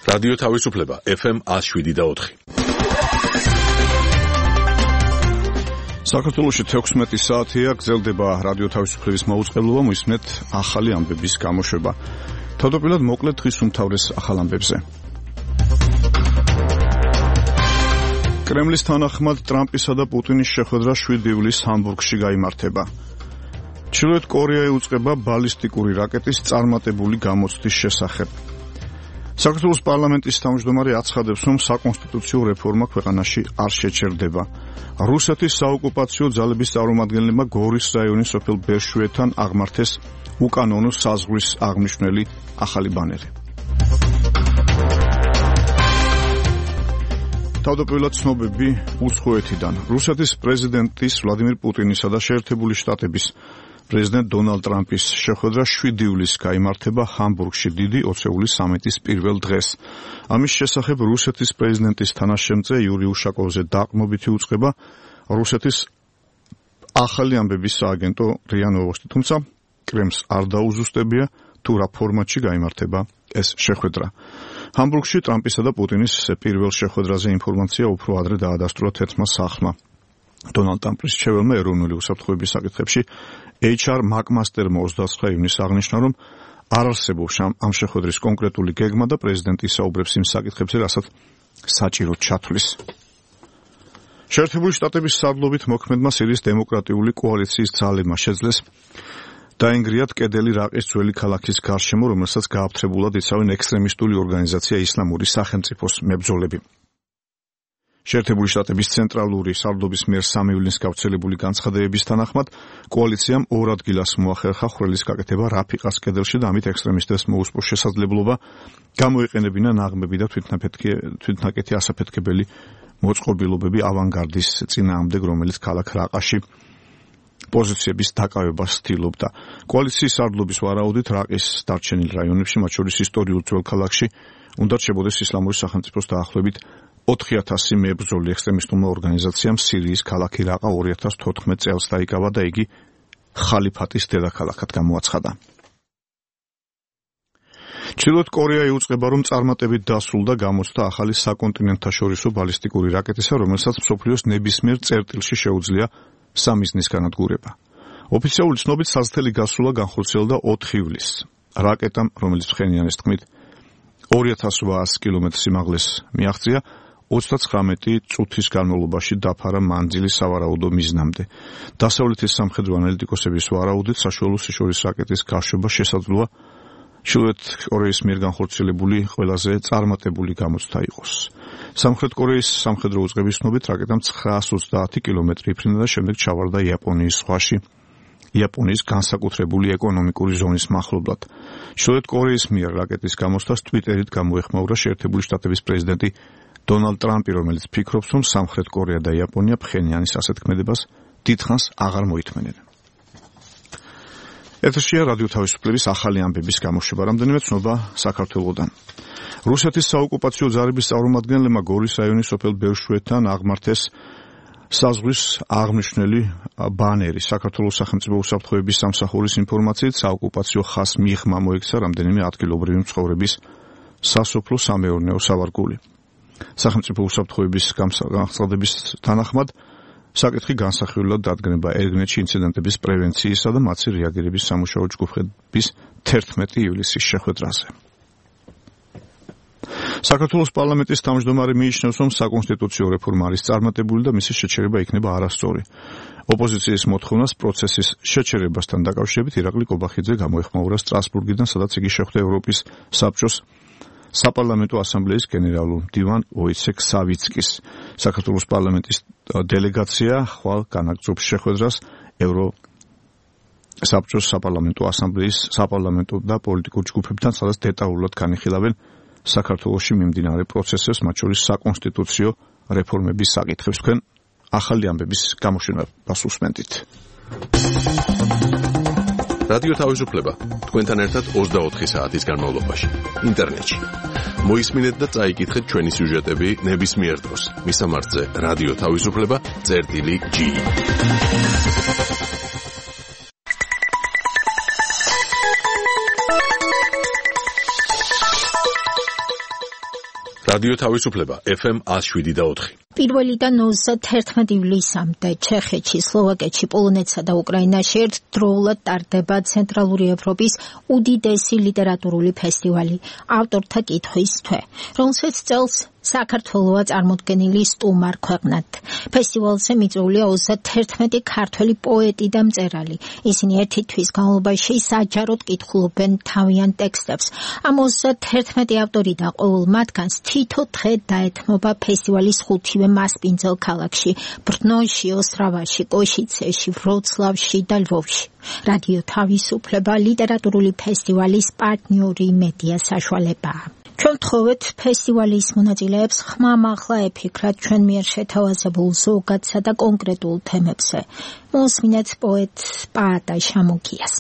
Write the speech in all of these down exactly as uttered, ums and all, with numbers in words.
რადიო თავისუფლება ეფ ემ one oh seven და four. საქართველოში თექვსმეტი საათია გრძელდება რადიო თავისუფლების მაუწყებლობა, მოისმენთ ახალი ამბების გამოშვება. თავდაპირველად მოკლედ დღის უმთავრეს ახალ ამბებზე. კრემლის თანახმად ტრამპისა და პუტინის შეხვედრა შვიდი ივლისს ჰამბურგში გაიმართება. ჩრდილოეთ კორეა ეუწყება ბალისტიკური რაკეტის წარმატებული გამოცდის შესახებ. საქართველოს პარლამენტის თავმჯდომარე აცხადებს, რომ საკონსტიტუციო რეფორმა ქვეყანაში არ შეჩერდება. რუსეთის საოკუპაციო ძალების წარმომადგენლებმა გორის რაიონის სოფელ ბერშვეთან აღმართეს უკანონო საზღვრის აღმნიშვნელი ახალი ბანერი. თავდაპირველად ცნობები უცხოეთიდან. რუსეთის პრეზიდენტის ვლადიმირ პუტინისა და შეერთებული შტატების პრეზიდენტ დონალდ ტრამპის შეხვედრა შვიდი ივლისს გაიმართება ჰამბურგში დიდი ოცეული სამიტის პირველ დღეს. ამის შესახებ რუსეთის პრეზიდენტის თანაშემწე იური უშაკოვზე დაყრდნობითი უწყება რუსეთის ახალი ამბების სააგენტო რია ნოვოსტი, თუმცა კრემლს არ დაუზუსტებია თუ რა ფორმატში გაიმართება ეს შეხვედრა. ჰამბურგში ტრამპისა და პუტინის პირველ შეხვედრაზე ინფორმაცია უფრო ადრე დაადასტურა თერთმა სახლმა. დონალდ ტრამპის მრჩეველმა ეროვნული უსაფრთხოების საკითხებში ეიჩ არ მაკმასტერმა ოცდაცხრა ივნისს აღნიშნა, რომ არ არსებობს ამ შეხვედრის კონკრეტული გეგმა და პრეზიდენტი საუბრებს იმ საკითხებზე, რასაც საჭიროდ ჩათვლის. შეერთებული შტატების სარდლობით მოქმედმა სირიის დემოკრატიული კოალიციის ძალებმა შეძლეს დაინგრიათ კედელი რაყის ძველი ქალაქის გარშემო, რომელსაც გააფთრებულად იცავენ ექსტრემისტული ორგანიზაცია ისლამური სახელმწიფოს მებრძოლები. შეერთებული შტატების ცენტრალური სარდლობის მიერ სამი ივლისს გავრცელებული განცხადებების თანახმად კოალიციამ ორ ადგილას მოახერხა ხვრელის გაკეთება რაფიყას კედელში და ამით ექსტრემისტებს მოუსპო შესაძლებლობა გამოეყენებინა ნაღმები და თვითნაკეთი ასაფეთქებელი მოწყობილობები ავანგარდის წინააღმდეგ, რომელიც ქალაქ რაყაში პოზიციების დაკავებას ცდილობდა. კოალიციის სარდლობის ვარაუდით რაყის დარჩენილ რაიონებში, მათ შორის ისტორიულ ძველ ქალაქში, უნდა რჩებოდეს ისლამური სახელმწიფოს დაახლოებით ოთხი ათასი მებრძოლი. ექსტრემისტულმა ორგანიზაციამ სირიის ქალაქი რაყა ორი ათას თოთხმეტ წელს დაიკავა და იგი ხალიფატის დედაქალაქად გამოაცხადა. ჩრდილოეთ კორეა იუწყება, რომ წარმატებით დასრულდა გამოცდა ახალი საკონტინენტთაშორისო ბალისტიკური რაკეტისა, რომელსაც მსოფლიოს ნებისმიერ წერტილში შეუძლია სამიზნის განადგურება. ოფიციალური ცნობით საზრდელი გასვლა განხორციელდა ოთხი ივლისს. რაკეტამ, რომელიც ფხენიანის თქმით ორი ათას ოთხასი კილომეტრის სიმაღლეს მიაღწია, ოცდაცხრამეტი წუთის განმავლობაში დაფარა მანძილი სავარაუდო მიზნამდე. დასავლეთის სამხედრო ანალიტიკოსების ვარაუდით საშუალო სიშორის რაკეტის გაშვება შესაძლოა ჩრდილოეთ კორეის მიერ განხორციელებული ყველაზე წარმატებული გამოცდა იყოს. სამხრეთ კორეის სამხედრო უწყების ცნობით რაკეტამ ცხრაას ოცდაათი კილომეტრი იფრინა და შემდეგ ჩავარდა იაპონიის ზღვაში, იაპონიის განსაკუთრებული ეკონომიკური ზონის მახლობლად. ჩრდილოეთ კორეის მიერ რაკეტის გამოცდას ტვიტერით გამოეხმაურა შეერთებული შტატების პრეზიდენტი დონალდ ტრამპი, რომელიც ფიქრობს, რომ სამხრეთ კორეა და იაპონია ფხენიანის ასეთ ქმედებას დიდხანს აღარ მოითმენენ. ეთერშია რადიო თავისუფლების ახალი ამბების გამოშვება. რამდენიმე ცნობა საქართველოდან. რუსეთის საოკუპაციო ძალების წარმომადგენლებმა გორის რაიონის სოფელ ბერშვეთან აღმართეს საზღვრის აღმნიშვნელი ბანერი. საქართველოს სახელმწიფო უსაფრთხოების სამსახურის ინფორმაციით საოკუპაციო ხაზს მიღმა მოექცა რამდენიმე ადგილობრივი მცხოვრების სასოფლო-სამეურნეო სავარგული. სახელმწიფო უსაფრთხოების განცხადების თანახმად საკითხი განსახილველად დადგება ერგნეთში ინციდენტების პრევენციისა და მათი რეაგირების სამუშაო ჯგუფების თერთმეტი ივლისის შეხვედრაზე. საქართველოს პარლამენტის თავმჯდომარე მიიჩნევს, რომ საკონსტიტუციო რეფორმა არის წარმატებული და მისი შეჩერება იქნება არასწორი. ოპოზიციის მოთხოვნას პროცესის შეჩერებასთან დაკავშირებით ირაკლი კობახიძე გამოეხმაურა სტრასბურგიდან, სადაც იგი შეხვდა ევროპის საბჭოს საპარლამენტო ასამბლეის გენერალურ მდივან ვოიცეკ სავიცკის. საქართველოს პარლამენტის დელეგაცია ხვალ განაგრძობს შეხვედრას ევრო საბჭოს საპარლამენტო ასამბლეის საპარლამენტო და პოლიტიკურ ჯგუფებთან, სადაც დეტალურად განიხილავენ საქართველოში მიმდინარე პროცესებს, მათ შორის საკონსტიტუციო რეფორმების საკითხებს. თქვენ ახალი ამბების გამოშვებას უსმენთ. რადიო თავისუფლება თქვენთან ერთად ოცდაოთხი საათის განმავლობაში ინტერნეტში. მოისმინეთ და წაიკითხეთ ჩვენი სიუჟეტები ნებისმიერ დროს. მისამართზე რადიო თავისუფლება წერტილი ჯი. რადიო თავისუფლება ეფ ემ one oh seven და four. პირველიდან ოცდაერთმეტი ივლისამდე ჩეხეთში, სლოვაკეთში, პოლონეთსა და უკრაინაში ერთდროულად ტარდება ცენტრალური ევროპის უდიდესი ლიტერატურული ფესტივალი ავტორთა კითხვის თვე, რომელსაც წელს საქართველოა წარმოდგენილი სტუმარ ქვეყნად. ფესტივალზე მიწვეულია ოცდაერთმეტი ქართველი პოეტი და მწერალი. ისინი ერთი თვის განმავლობაში საჯაროდ კითხულობენ თავიანთ ტექსტებს. ამ ოცდაერთმეტი ავტორი და ყოველ მათგანს თითო დღე დაეთმობა ფესტივალის ხუთივე მასპინძელ ქალაქში, ბრნოში, ოსტრავაში, კოშიცეში, ვროცლავში და ლვოვში. რადიო თავისუფლება ლიტერატურული ფესტივალის პარტნიორი მედია საშუალებაა. ჩვენ ვთხოვეთ ფესტივალის მონაწილეებს ხმამაღლა ეფიქრათ ჩვენ მიერ შეთავაზებულ ზოგადსა და კონკრეტულ თემებზე. მოსმინეთ პოეტ პაატა შამოგიას.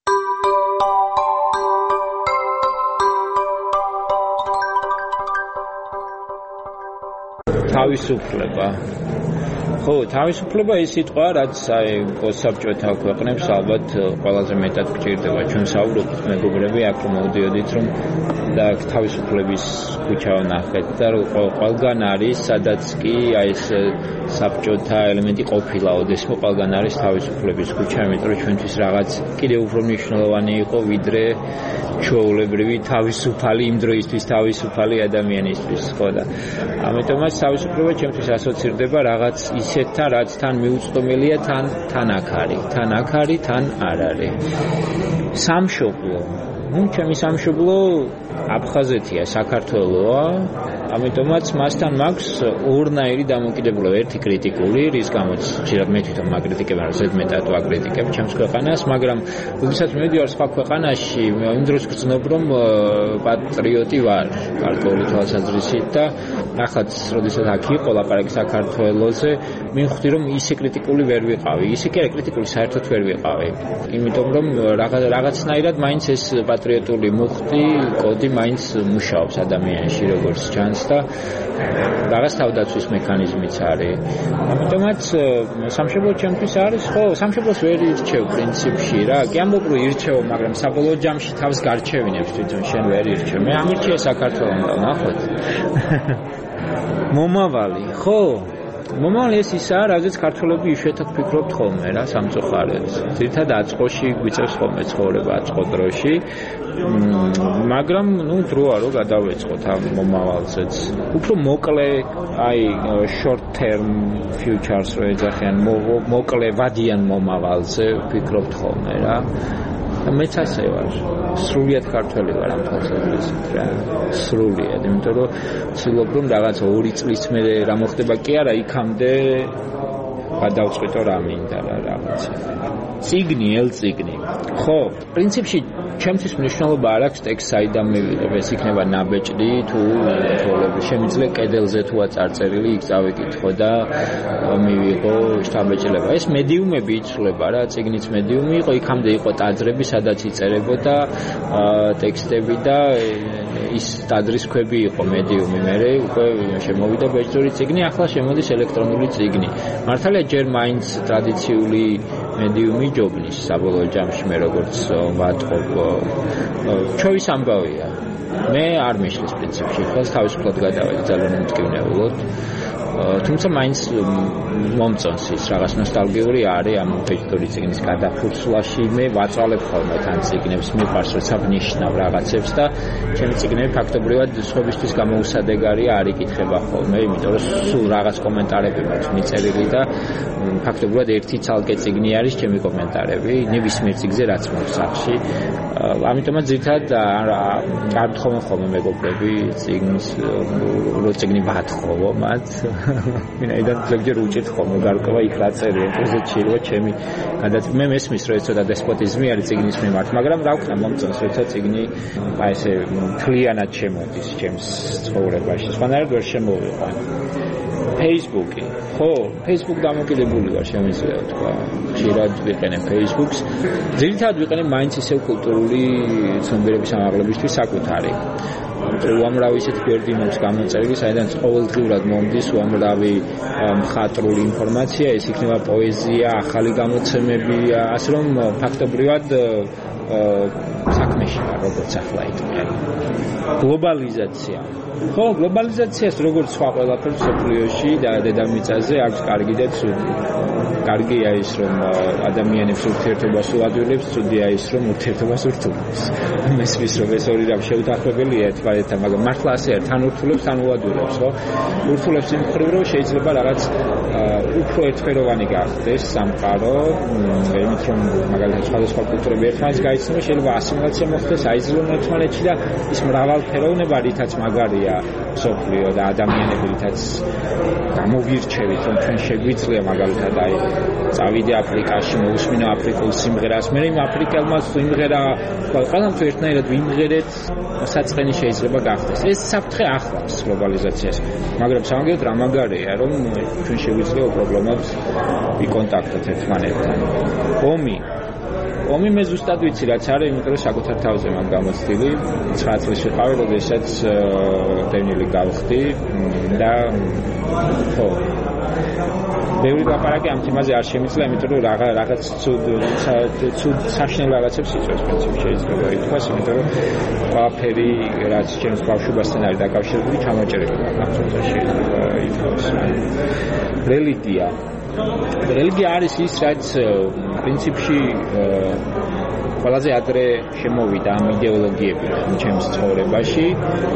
თავისუფლება. ხო, თავისუფლება ის სიტყვა, რაც აი გოსაბჭოთა ქვეყნებს ალბათ ყველაზე მეტად გჭირდება. ჩვენ საუბრობთ მეგობრები, აქ მოვდიოდით, რომ და თავისუფლების ქუჩა ვნახეთ და ყველგან არის, სადაც კი აი ეს საბჭოთა ელემენტი ყოფილა, ოდესმე ყველგან არის თავისუფლების ქუჩა, იმიტომ რომ ჩვენთვის რაღაც კიდევ უფრო მნიშვნელოვანი იყო, ვიდრე ჩვეულებრივი თავისუფალი იმ დროისთვის თავისუფალი ადამიანისთვის, ხო და ამიტომაც თავისუფლება ჩემთვის ასოცირდება რაღაც ისეთთან, რაც თან მიუწვდომელია, თან თან აქ არის, თან აქ არის, თან არ არის. სამშობლო. ნუ ჩემი სამშობლო აფხაზეთია, საქართველოა. ამიტომაც მასთან მაქვს ორნაირი დამოკიდებულება, ერთი კრიტიკული, რის გამოც ხშირად მე თვითონ მაკრიტიკებ, მაგრამ ზედმეტად ვაკრიტიკებ ჩემს ქვეყანას, მაგრამ როდესაც მივიდივარ სხვა ქვეყანაში, იმ დროს გრძნობ, რომ პატრიოტი ვარ, გარკვეული თვალსაზრისით და ახაც როდესაც აქ იყო ლაპარაკი საქართველოზე, მივხვდი, რომ ისე კრიტიკული ვერ ვიყავი, ისე კი არა კრიტიკული საერთოდ ვერ ვიყავი. იმიტომ რომ რაღაცნაირად მაინც ეს პატრიოტული მუხტი, კოდი მაინც მუშაობს ადამიანში, როგორც ჩანს და რაღაც თავდაცვის მექანიზმიც არის. ამიტომაც სამშობლო ჩემთვის არის, ხო, სამშობლოს ვერ ირჩევ პრინციპში რა. კი ამბობ რომ ირჩევ, მაგრამ საბოლოო ჯამში თავს გარჩევინებს თვითონ შენ ვერ ირჩევ. მე ამირჩიე საქართველოს და ნახოთ. მომავალი, ხო? მომავალი ეს ისაა, რაზეც ქართველები იშვიათად ფიქრობთ ხოლმე რა, სამწუხაროდ. ძირითადად აწყოში გვიწევს ხოლმე ცხოვრება აწყო დროში. მაგრამ ნუ დროა რომ გადავეწყოთ ამ მომავალზეც. უფრო მოკლე, აი short term futures რო ეძახიან, მოკლე ვადიან მომავალზე ვფიქრობთ ხოლმე რა. მეც ასე ვარ. სრულიად ქართველი ვარ ამ თვალსაზრისით რა. სრულიად, იმიტომ რომ ვცდილობ რომ რაღაც ორი წლის მერე რა მოხდება კი არა, იქამდე გადავწყვიტო რა მინდა რა რაღაცა. ციგნი, ელციგნი. ხო, პრინციპში ჩემთვის მნიშვნელობა არ აქვს ტექსტს საიდან მივიღებ, ეს იქნება ნაბეჭდი თუ თოლები. შემიძლია კედელზე თუა წარწერილი იქ წავიკითხო და მივიღო შთაბეჭდილება. ეს მედიუმები იცვლება რა, ციგნიც მედიუმი იყო, იქამდე იყო ტაძრები, სადაც იწერებოდა ტექსტები და ის ტაძრის ქვები იყო მედიუმი. მერე უკვე შემოვიდა ბეჭდური ციგნი, ახლა შემოდის ელექტრონული ციგნი. მართალია ჯერ მაინც ტრადიციული მედიუმი ჯობნის საბოლოო ჯამში მე როგორც ვატყობ ჩვევის ამბავია. მე არ მიშლის პრინციპში, ხოლმე თავისუფლად გადავედი ძალიან მტკივნეულოდ. თუმცა მაინც მომწონს ის რაღაც ნოსტალგიური არის ამ ბეჭდური ციგნის გადაფურცლაში. მე ვაწვალებ ხოლმე თან ციგნებს, მიყვარს როცა ვნიშნავ რაღაცებს და ჩემი ციგნები ფაქტობრივად სხვებისთვის გამოუსადეგარია, არ იკითხება ხოლმე, იმიტომ რომ სულ რაღაც კომენტარები მაქვს მიწერილი და ფაქტობრივად ერთი ცალკე ციგნი არის ჩემი კომენტარები, ნებისმიერ ციგზე რაც მაქვს სახში. ამიტომაც ძირითადად არ ვთხოვენ ხოლმე მეგობრები ციგნის, რო ციგნი ვათხოვო მათ. ვინაიდან ზოგჯერ უჭირთ ხოლმე გარკვევა იქ რა წერია, ესეც შეიძლება ჩემი გადაწყვეტა. მე მესმის რომ ეს ცოტა დესპოტიზმი არის ციგნის მიმართ, მაგრამ რა ვქნა მომწონს როცა ციგნი აი ესე თლიანად შემოდის ჩემს ცხოვრებაში. სხვანაირად ვერ შემოვიყვან. Facebook-ი. ხო, Facebook დამოკიდებული ვარ, შემიძლია თქვა. ხშირად ვიყენებ Facebook-ს. ძირითადად ვიყენებ მაინც ისევ კულტურული ცნობიერების ამაღლებისთვის საკუთარი. უამრავი ისეთი გვერდი მაქვს გამოწერილი, საიდანაც ყოველდღიურად მომდის უამრავი მხატვრული ინფორმაცია, ეს იქნება პოეზია, ახალი გამოცემები, ასე რომ ფაქტობრივად საქმეშია, როგორც ახლა იტყვიან. გლობალიზაცია. ხო, გლობალიზაციას როგორც სხვა ყველაფერს სოფლიოში და დედამიწაზე აქვს კარგი და ცუდი. კარგია ის, რომ ადამიანებს ურთიერთობას უადვილებს, ცუდია ის, რომ ურთიერთობას ურთულებს. მესმის რომ ეს ორი რამ შეუთანხმებელია ერთმანეთთან, მაგრამ მართლა ასე არ თან ურთულებს, თან უადვილებს, ხო? ურთულებს იმ მხრივ, რომ შეიძლება რაღაც უფრო ერთფეროვანი გახდეს სამყარო, იმით რომ მაგალითად სხვადასხვა კულტურები ერთმანეთს გაიცნობა, შეიძლება ასიმილაცია მოხდეს, აიძულონ ერთმანეთში და ის მრავალფეროვნება, რითაც მაგარია სოფლიო და ადამიანები, რითაც გამოვირჩევით, რომ ჩვენ შეგვიძლია მაგალითად აი წავიდე აფრიკაში, მოусმინო აფრიკულ სიმღერას, მე იმ აფრიკელმა სიმღერა ყველამ თუ ერთნაირად ვიმღერეთ, საწყენი შეიძლება გახდეს. ეს საფრთხე ახლავს გლობალიზაციას, მაგრამ სამაგერად რა მაგარია, რომ ჩვენ შეგვიძლია უპრობლემოდ ვიკონტაქტოთ ერთმანეთთან. ომი ომი მე ზუსტად ვიცი რაც არის, იმიტომ რომ საკუთარ თავზე მან გამოცდილი, ცხრა წლის ვიყავი, როდესაც დევნილი გავხდი და ხო ბევრი ლაპარაკი ამ თემაზე არ შემიძლია, იმიტომ რომ რაღაც ცუდ ცუდ საშინელ რაღაცებს იწვევს პრინციპში შეიძლება ითქვას, იმიტომ რომ ყველაფერი რაც ჩემს ბავშვობასთან არის დაკავშირებული, ჩამოჭრილი ამ წუთაში შეიძლება ითქვას. რელიგია რელიგია არის ის, რაც პრინციპში ყველაზე ადრე შემოვიდა ამ იდეოლოგიები ჩემს ცხოვრებაში.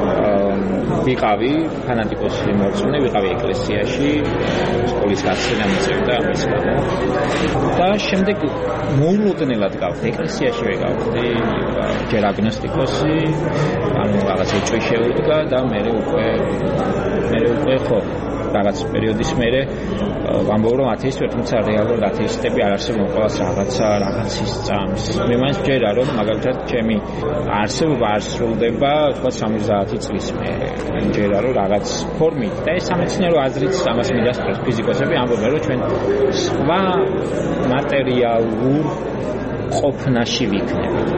ვიყავი ფანატიკოსი მორწმუნე, ვიყავი ეკლესიაში, სკოლის გასწრება მიწევდა ამის გამო. და შემდეგ მოულოდნელად გავხდი ეკლესიაში, ვიყავდი ჯერ აგნოსტიკოსი, ანუ რაღაც ეჭვი შეუდგა და მე უკვე მე უკვე ხო რაღაც პერიოდის მერე ვამბობ რომ ათეისტი ვარ, თუმცა რეალურად ათეისტები არ არსებობენ, ყოველს რაღაცა რაღაცის წამს. მე მაინც ჯერა რომ მაგალითად ჩემი არსებობა არ სრულდება თქვა სამოცდაათი წლის მერე. ჯერა რომ რაღაც ფორმით და ეს სამეცნიერო აზრით ამას მიდასწრებს ფიზიკოსები, ამბობენ რომ ჩვენ სხვა მატერიალურ ყოფნაში ვიქნებით.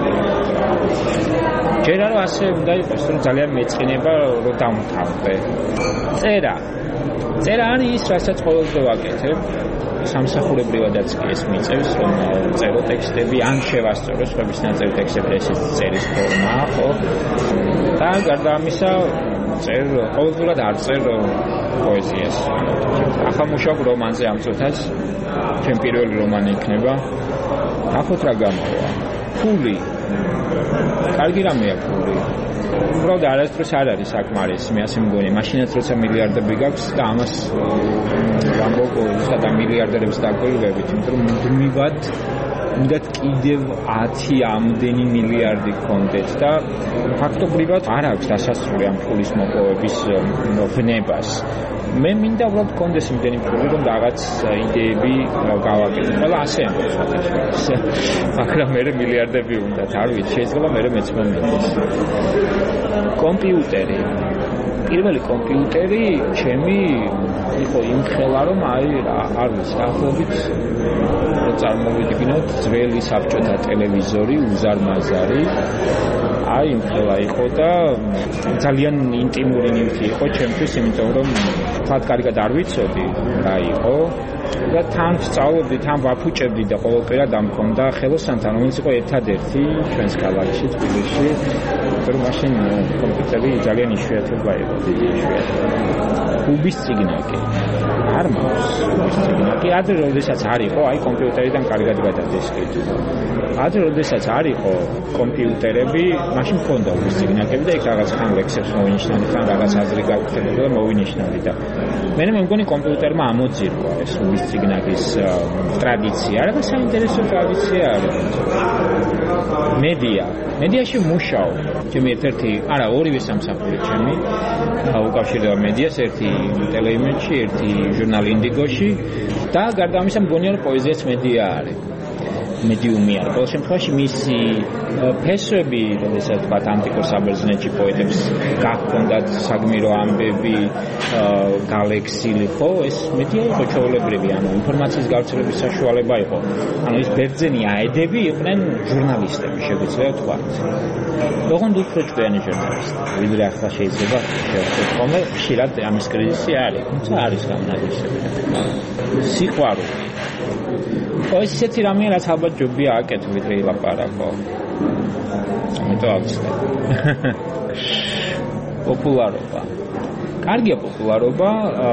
ჯერა რომ ასე უნდა იყოს, რომ ძალიან მეწყინება რომ დამთავრდე. წერა წერა არის ის, რასაც ყოველდღე ვაკეთებ. სამსახურებრივადაც კი ეს მიწევს, რომ წერო ტექსტები, ან შევასწორო სხვების ნაწერი ტექსტები, ესეც წერის ფორმაა, ხო? და გარდა ამისა, წერ ყოველდღურად არ წერ პოეზიას. ახლა მუშაობ რომანზე ამ წუთას, ჩემი პირველი რომანი იქნება. ნახოთ რა გამოვა. ფული. კარგი რამეა ფული. უბრალოდ არასდროს არ არის საკმარისი, მე ასე მგონია. მაშინაც როცა მილიარდები გაქვს და ამას ვამბობ და მილიარდერებს დაგვირგვებით, იმიტომ რომ მუდმივად მუდმივად კიდევ ათი ამდენი მილიარდი გქონდეთ და ფაქტობრივად არ აქვს დასასრული ამ ფულის მოპოვების ვნებას. მე მინდა უბრალოდ გქონდეს იმდენი ფული, რომ რაღაც იდეები გავაკეთო. ყველა ასე ამბობს, მაგრამ მე მილიარდები უნდათ, არ ვიცი, შეიძლება მე მეც მომდეს. კომპიუტერი. პირველი კომპიუტერი ჩემი იყო იმ ხელა, რომ აი არ ვიცი, ახლობით წარმოვიდგინოთ ძველი საბჭოთა ტელევიზორი, უზარმაზარი. აი იმ ხელა იყო და ძალიან ინტიმური ნივთი იყო ჩემთვის, იმიტომ რომ თქვათ კარგად არ ვიცოდი რა იყო. და თან ვსწავლობდი, თან ვაფუჭებდი და ყოველკვირად ამ მქონდა ხელოსანთან, რომელიც იყო ერთადერთი ჩვენს ქალაქში, თბილისში, რომ მაშინ კომპიუტერი ძალიან იშვიათობა იყო, დიდი იშვიათობა. უბის ციგნაკი. არ მაქვს უბის ციგნაკი. ადრე როდესაც არ იყო, აი კომპიუტერიდან კარგად გადადესკით. ადრე როდესაც არ იყო კომპიუტერები, მაშინ მქონდა უბის ციგნაკები და იქ რაღაც ხან ლექსებს მოვინიშნავდი, ხან რაღაც აზრი გაგვხდებოდა და მოვინიშნავდი და მე მე მგონი კომპიუტერმა ამოძირვა ეს უბის ციგნაკის ტრადიცია, რა საინტერესო ტრადიცია არის. მედია. მედიაში მუშაობ. ჩემი ერთ-ერთი, არა, ორივე სამსახური ჩემი უკავშირდება მედიას, ერთი ტელეიმედში, ერთი ჟურნალ ინდიგოში და გარდა ამისა მგონია რომ პოეზიაც მედია არის. მედიუმია. ყოველ შემთხვევაში მისი ფესვები, როდესაც თქვა ანტიკურ საბერძნეთში პოეტებს გაქონდათ საგმირო ამბები, გალექსილი, ხო, ეს მედია იყო ჩვეულებრივი, ანუ ინფორმაციის გავრცელების საშუალება იყო. ანუ ის ბერძენი აედები იყვნენ ჟურნალისტები, შეგვიძლია თქვა. ოღონდ უფრო ჭკვიანი ჟურნალისტები, ვიდრე ახლა შეიძლება შევხვდეთ ხოლმე, ხშირად ამის კრიზისი არის, თუმცა არის გამონაკლისები. სიყვარული. ეს ისეთი რამეა, რაც ალბათ ალბათ ჯობია აკეთო ვიდრე ილაპარაკო. ამიტომ აღწევ. პოპულარობა. კარგია პოპულარობა,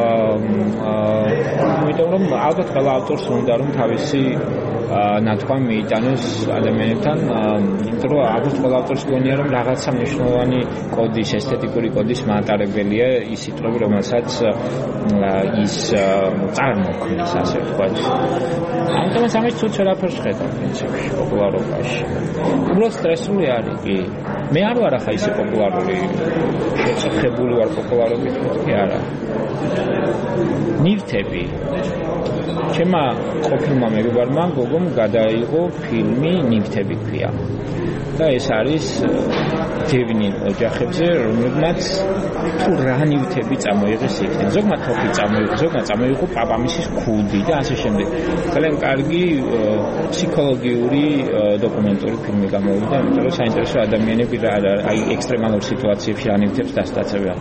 იმიტომ რომ ალბათ ყველა ავტორს უნდა რომ თავისი ნათქვამი მიიტანოს ადამიანებთან, იმიტომ რომ ალბათ ყველა ავტორს გონია რომ რაღაცა მნიშვნელოვანი კოდის, ესთეტიკური კოდის მაატარებელია ის სიტყვები, რომელსაც ის წარმოქმნის, ასე ვთქვათ. ამიტომ ამის თუ ვერაფერს ხედავ პრინციპში პოპულარობაში. უბრალოდ სტრესული არის კი. მე არ ვარ ახლა ისე პოპულარული, შეწუხებული ვარ პოპულარობით, კი არა. ნივთები. ჩემმა ყოფილმა მეგობარმა გოგომ გადაიღო ფილმი ნივთები ქვია. და ეს არის დევნილ ოჯახებზე, რომლებმაც თუ რა ნივთები წამოიღეს იქიდან. ზოგმა თოფი წამოიღო, ზოგმა წამოიღო პაპამისის ქუდი და ასე შემდეგ. ძალიან კარგი ფსიქოლოგიური დოკუმენტური ფილმი გამოვიდა, იმიტომ რომ საინტერესო ადამიანები აი ექსტრემალურ სიტუაციებში რა ნივთებს დასტაცებენ.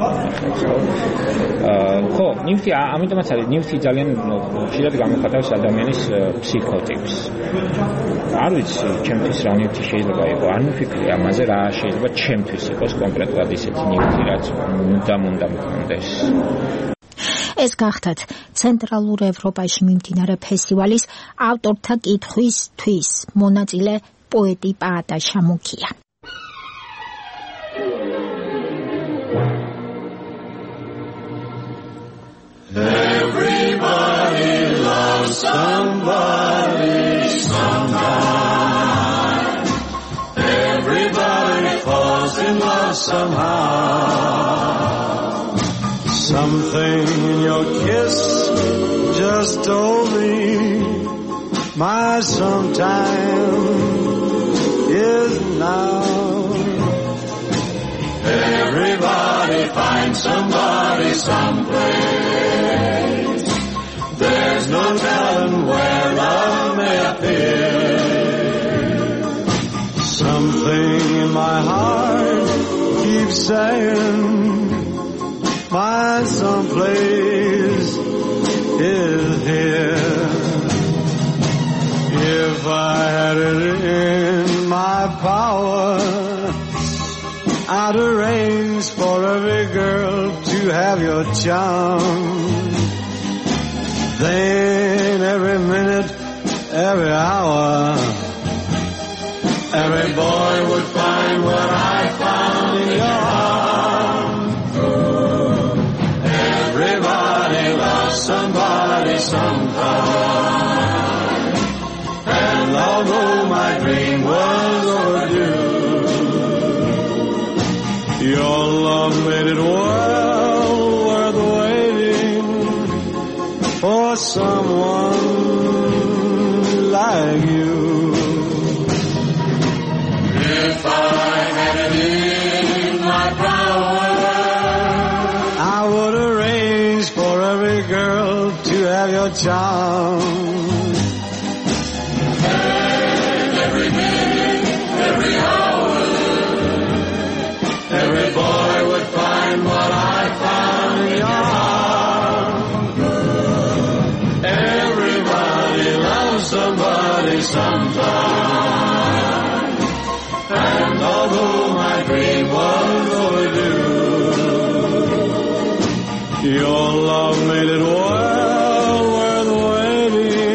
ხო, ნივთი ამიტომაც არის ნივთი ძალიან ხშირად გამოხატავს ადამიანის ფსიქოტიპს. არ ვიცი, ჩემთვის რა ნივთი შეიძლება იყოს, არ მიფიქრე ამაზე რა შეიძლება ჩემთვის იყოს კონკრეტულად ისეთი ნივთი, რაც უნდა უნდა მქონდეს. ეს გახდათ ცენტრალურ ევროპაში მიმდინარე ფესტივალის ავტორთა კითხვისთვის მონაწილე პოეტი პაატა შამუქია. Everybody loves somebody sometime. Everybody falls in love somehow. Something in your kiss just told me my sometime is now. Everybody finds somebody someplace. There's no telling where love may appear. Something in my heart keeps saying my someplace is here. If I had it in my power, I'd arrange for every girl to have your charm. Then every minute, every hour, every boy would find what I found in your arms. Everybody loves somebody sometime. And although my dream was overdue, your love made it well worth waiting for someone like you. If I had it in my power, I would arrange for every girl to have your charm. And every minute, every hour, every boy would find what I found in your arms. Everybody loves somebody sometime. And although my dream was overdue, your love made it well worth waiting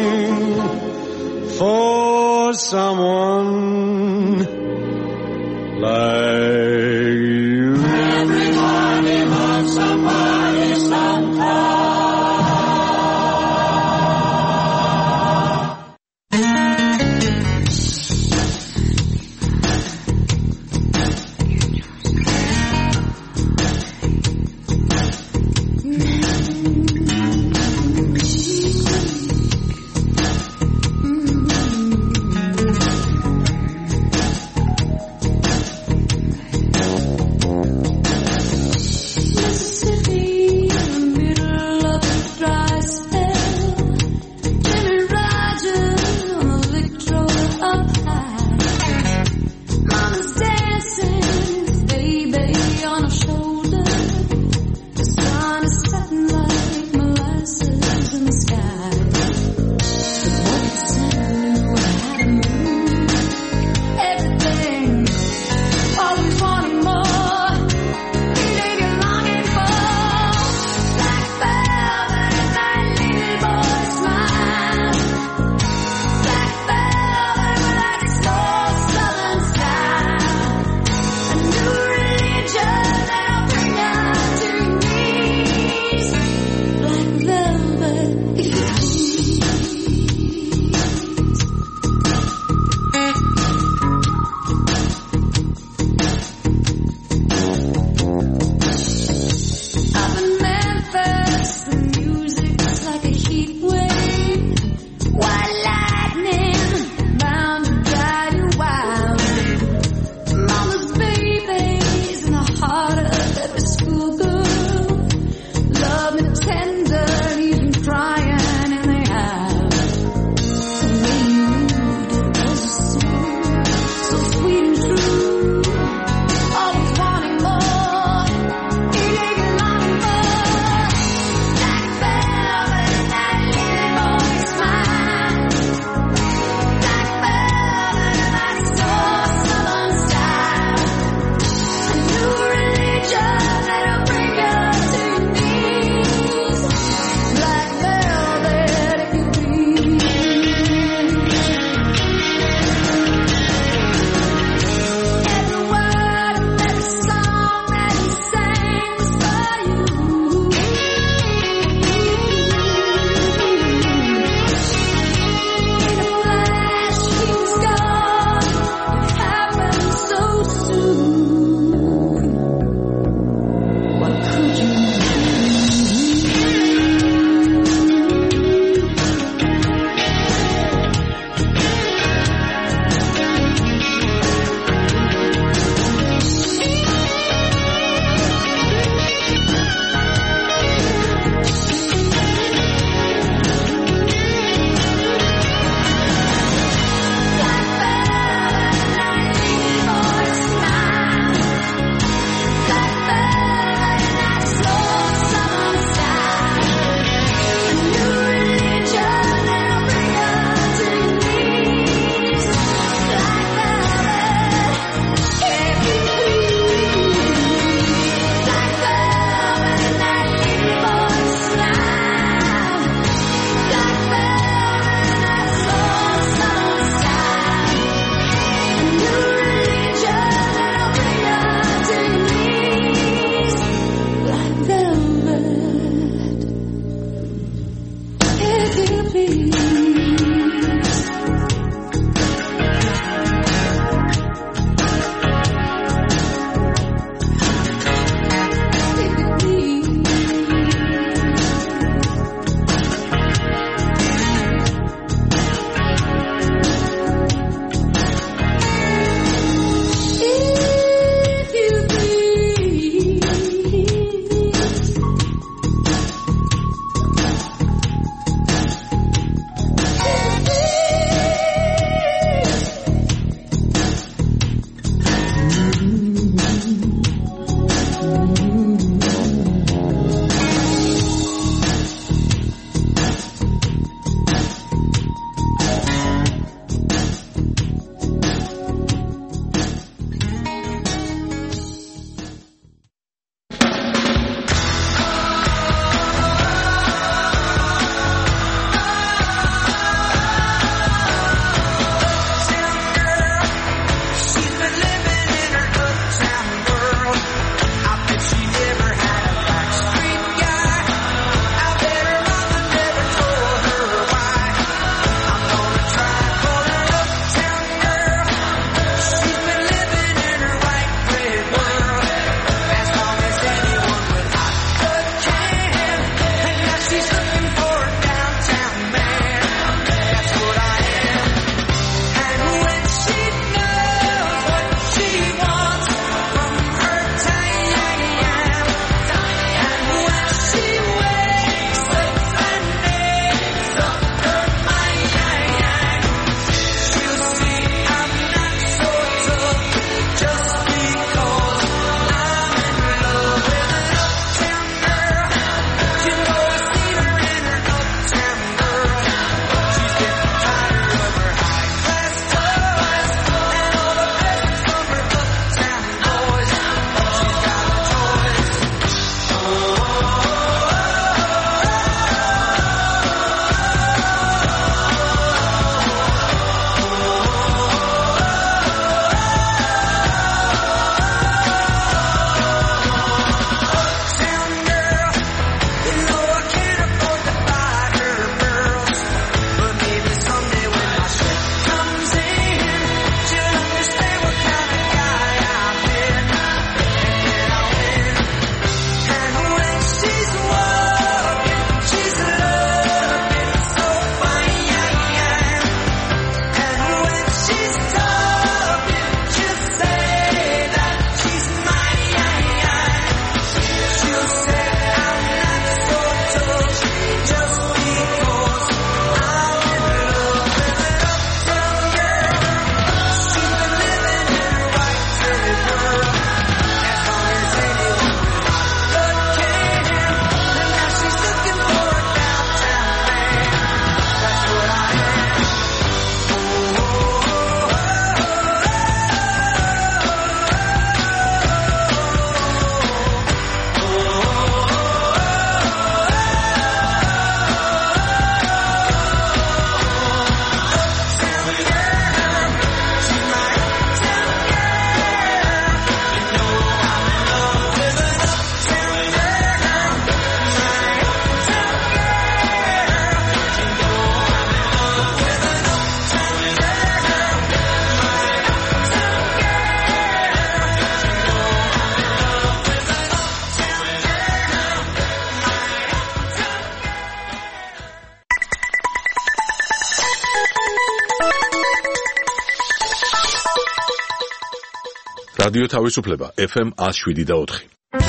რადიო თავისუფლება ეფ ემ one oh seven და four.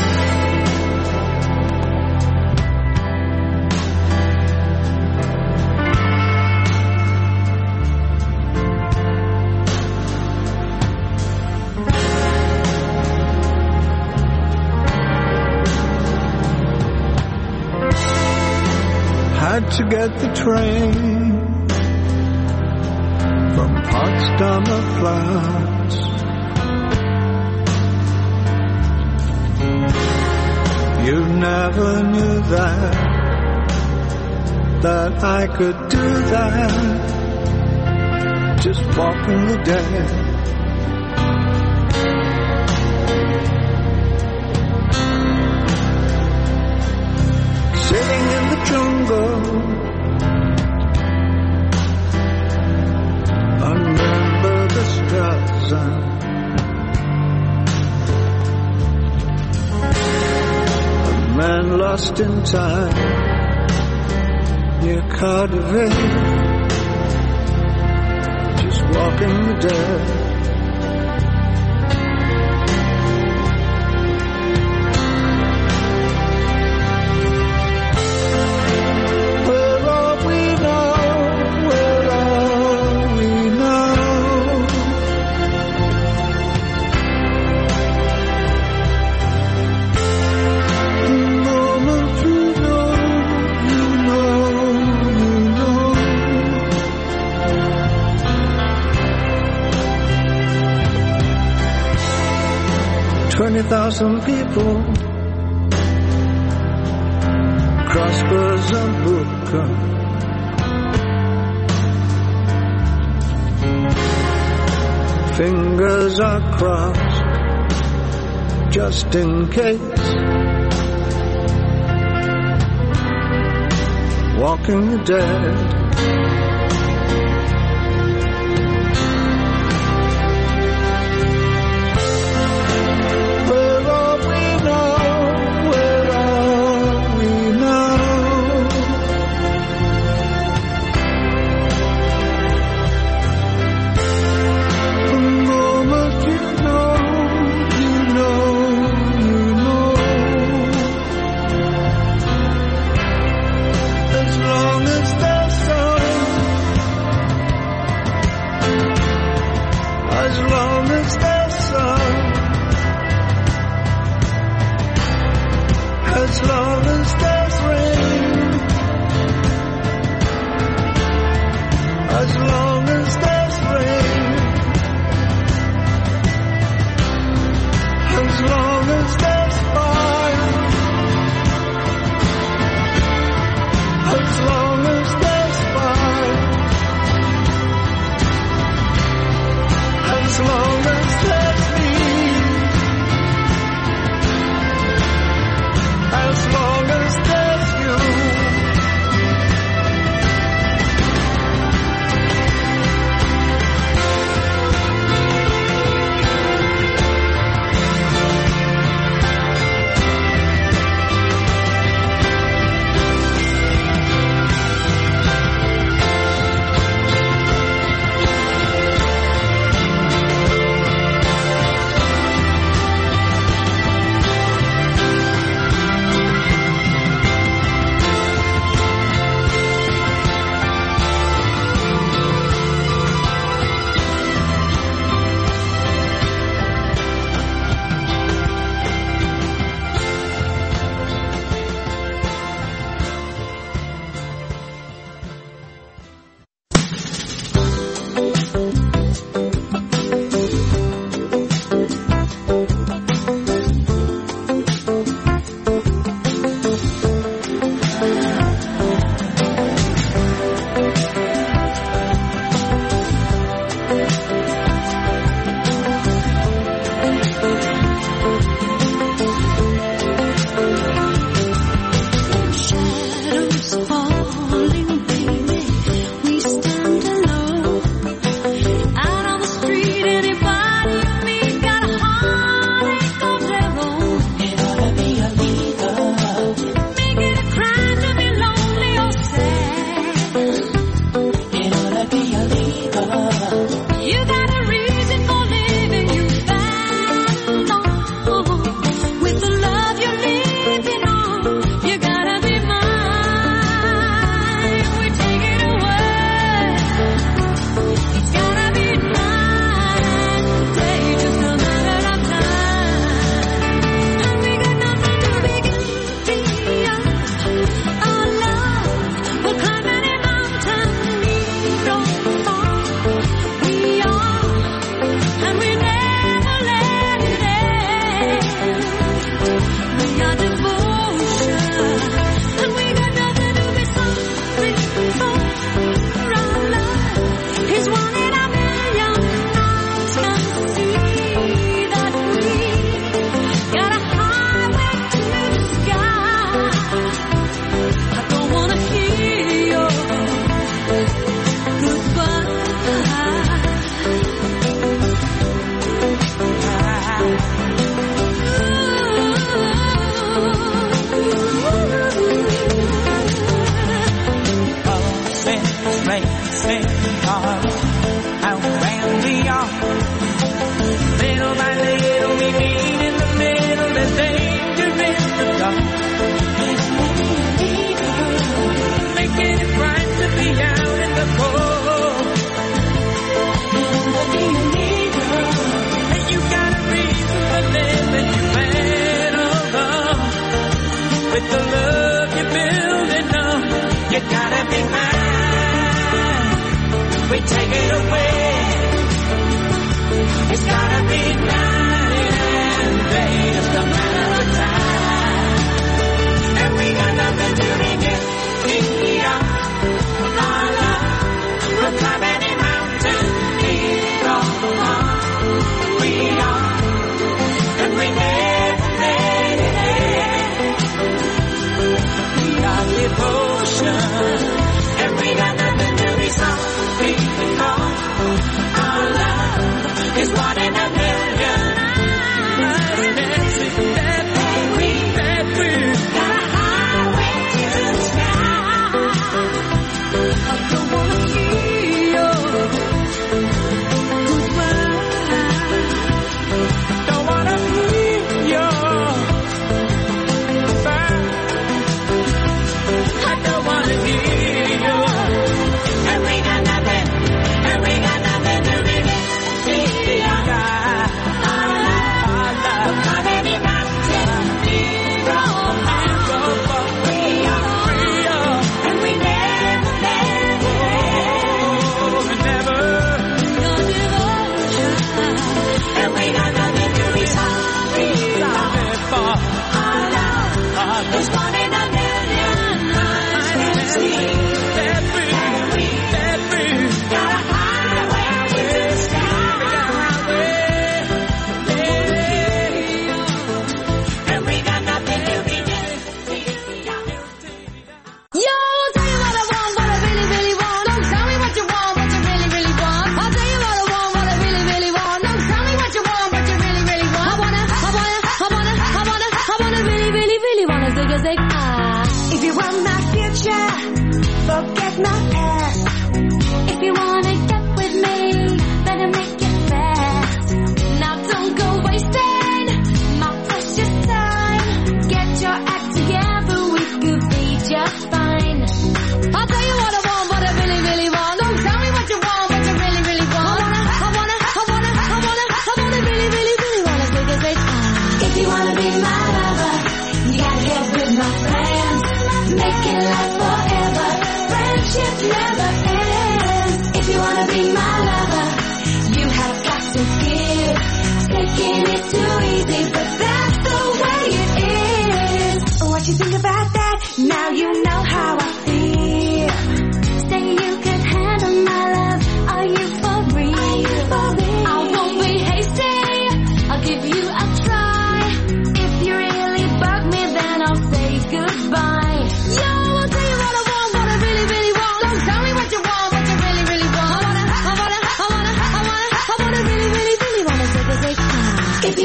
Had to get the train from Potsdamer Platz. You never knew that, that I could do that, just walking the dead. Sitting in the jungle under the Straße, a man lost in time near Cardiff, just walking the dead. Twenty thousand people cross Berzabuka, fingers are crossed just in case, walking the dead. As long as there's sun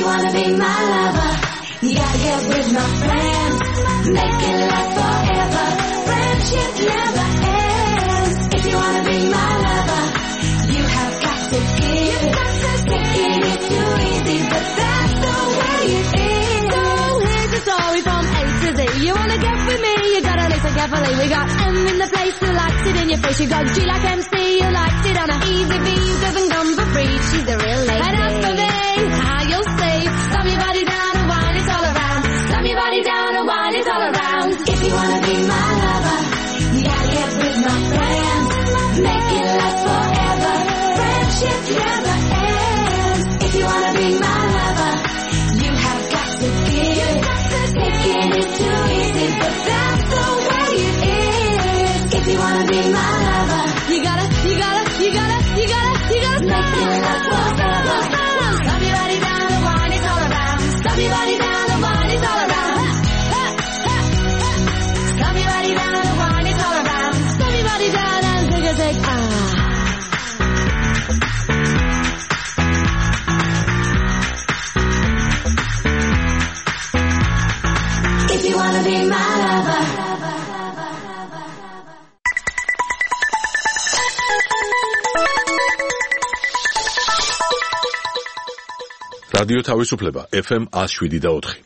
wanna be my lover, you gotta get with my friends, make it last forever. Friendship never ends. If you wanna be my lover, you have got to give. Taking it too easy, but that's the way it is. So here's the story from A to Z. You wanna get with me, you gotta listen carefully. We got M in the place who likes it in your face. You got G like M C, you likes it on a easy B, doesn't come for free. She's a real lady. And as for me, how you'll see, slam your body down and wine it all around. Slam your body down and wine it all around. If you wanna be my lover, you gotta get with my friends, make it last forever. Friendship never ends. If you wanna be my lover, you have got to give. Taking it too easy, but that's the way it is. If you wanna be my lover, you gotta, you gotta, you gotta, you gotta, you gotta make it last forever. Slam your body down and wine it all around. Slam your body down and wine it all around. Slam your body down and wine it all around. Slam your body down and take a take. Ah. If you wanna be my lover. რადიო თავისუფლება ეფ ემ one oh seven და four.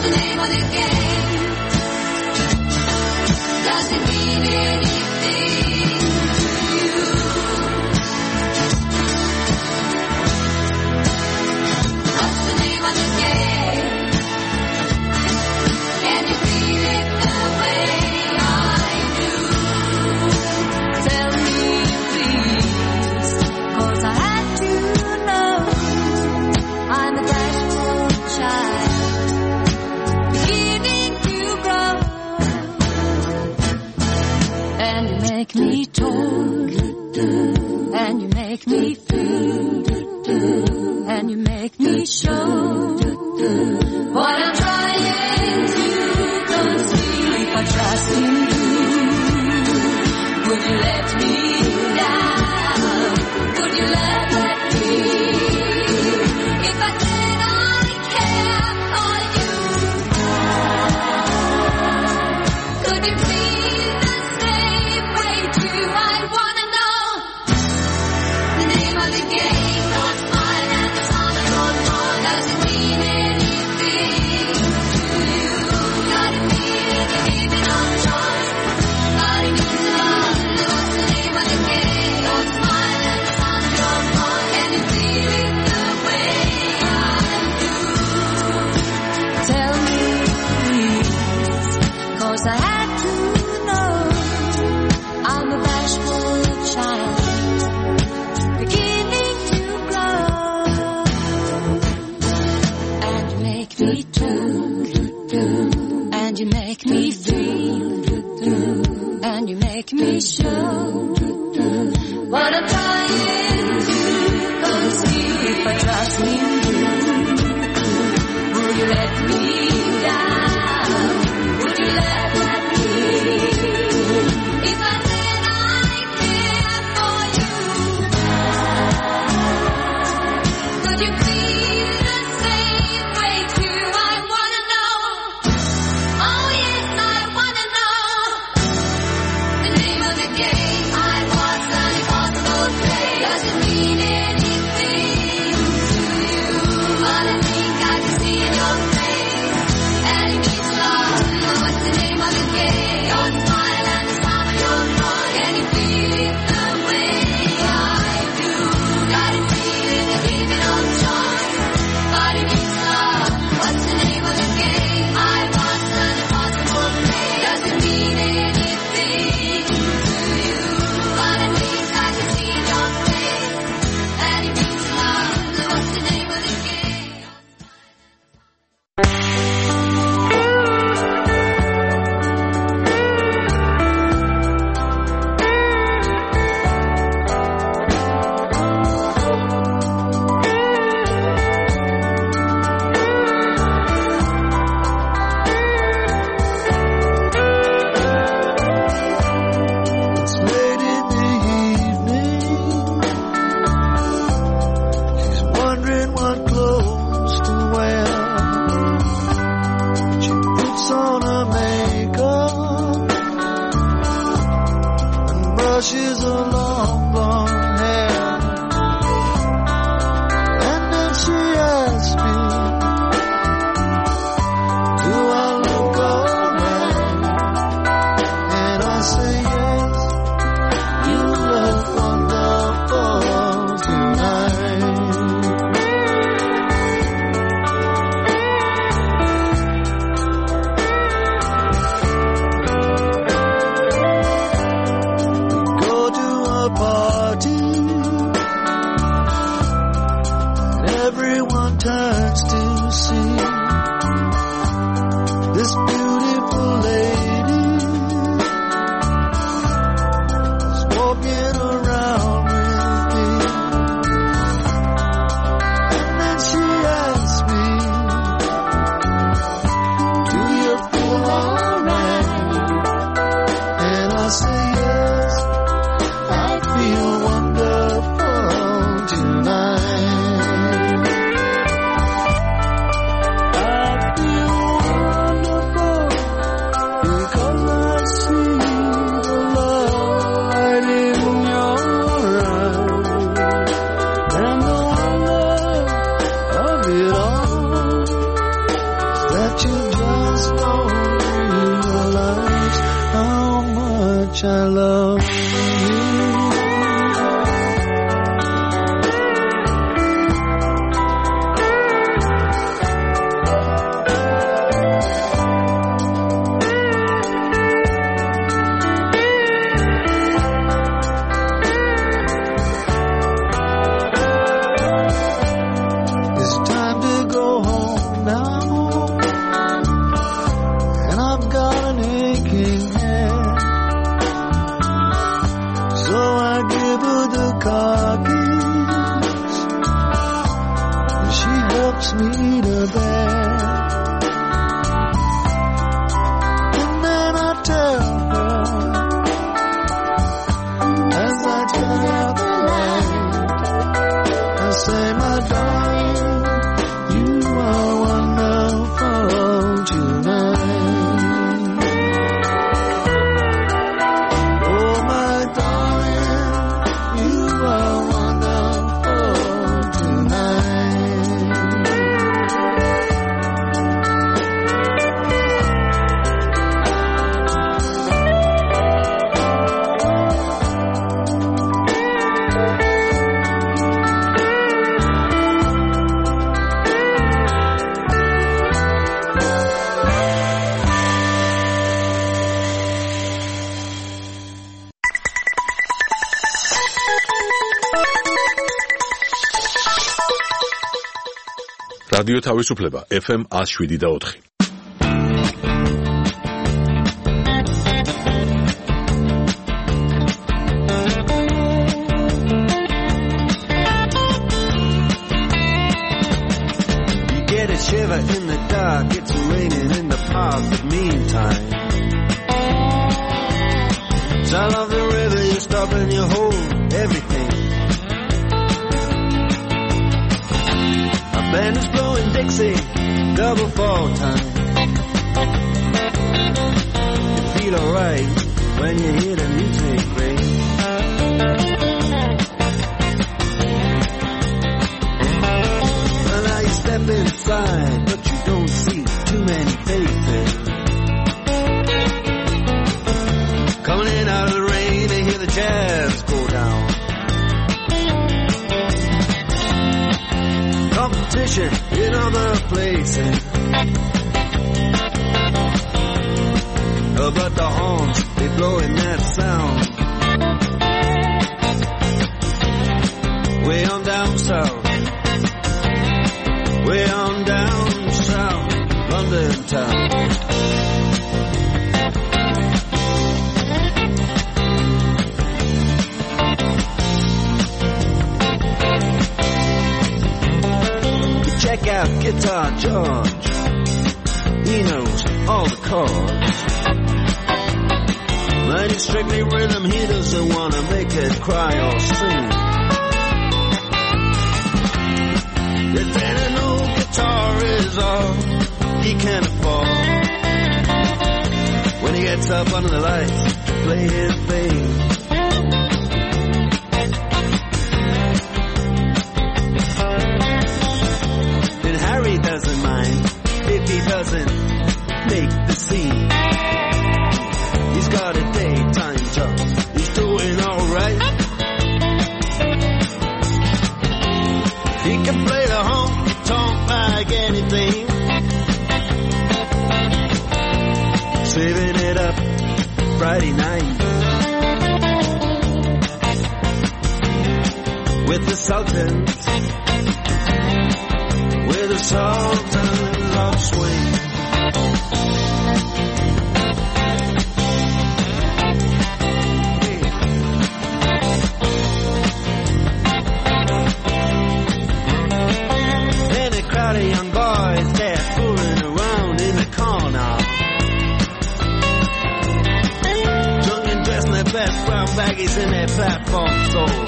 the name of the game? Does it mean anything to you? What's the name of the game? Can you feel it the way I do? Tell me please, 'cause I had to know. I'm a bashful child, beginning to grow. And you make me talk, and you make me feel, and you make me show what I'm trying to conceal. If I trust in you, would you let me down? Could you let let me? If I said I care for you, could you feel the same way too? I wanna know the name of the game. Not mine and the sun and all mine. Does it mean anything to you? Gotta feel it, even on choice. Gotta mean the love. What's the name of the game? Not mine and the sun and all mine. Can you feel it the way I do? Tell me please, 'cause I had to know. I'm a bashful child, beginning to grow. And you make me talk, and you make me feel, and you make me show what I'm trying to conceal. If I trust in you, will you let me down? Would you let let me? If I said I care for you, could you feel the same way too? I wanna know. Oh yes, I wanna know the name of the game. I was an impossible play. Does it mean anything to you? but you just don't realize how much I love you. რადიო თავისუფლება ეფ ემ one oh seven და four. You get a shiver in the dark, it's raining in the park, but meantime sound of the river, you stop and you hold everything. Band is blowing Dixie, double fall time. You feel alright when you hear the music ring. Well, now you step inside, but you don't see too many faces. Coming in out of the rain, they hear the jazz go down. Competition in other places, oh, but the horns, they blowing that sound. Way on down south, way on down south, London town. Check out Guitar George, he knows all the chords. But he's strictly rhythm, he doesn't want to make it cry or sing. If any no guitar is all he can afford, when he gets up under the lights to play his thing. He doesn't mind if he doesn't make the scene. He's got a daytime job, he's doing alright. He can play the honky-tonk like anything, saving it up Friday night with the Sultans. With the Sultans of Swing. Then a crowd of young boys, they're fooling around in the corner, drunk and dressed in their best brown baggies in their platform soles.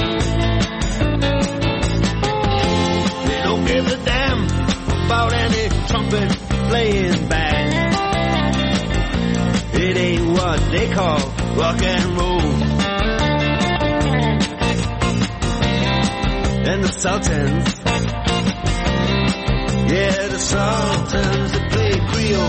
They don't give a damn about any trumpet playing band. It ain't what they call rock and roll. And the Sultans, yeah, the Sultans, they play Creole.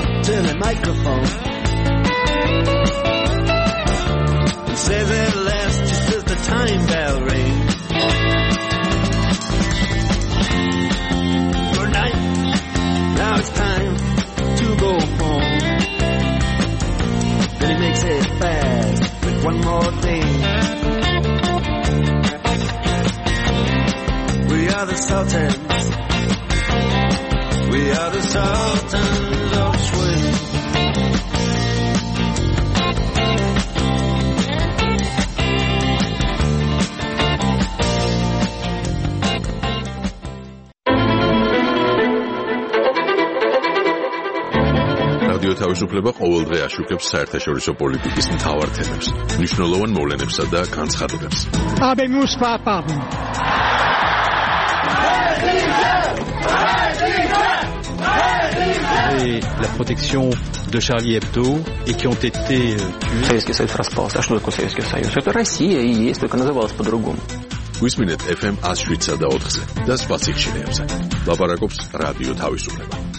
up to the microphone and says at last, just as the time bell rings, good night, now it's time to go home. Then he makes it fast with one more thing. We are the Sultans, we are the Sultans of Swing. რადიო თავისუფლება ყოველდღე აშუქებს საერთაშორისო პოლიტიკის მთავარ თემებს, მნიშვნელოვან მოვლენებსა და განცხადებებს. Habemos papam. Et la protection de Charlie Hebdo et qui ont été tués. Советский Союз распался. А что такое Советский Союз? Это Россия и есть, только называлась по-другому. Висმინეთ эф эм one oh seven და ოთხზე და სხვა სიხშირეებზე. ლაპარაკობს რადიო თავისუფლება.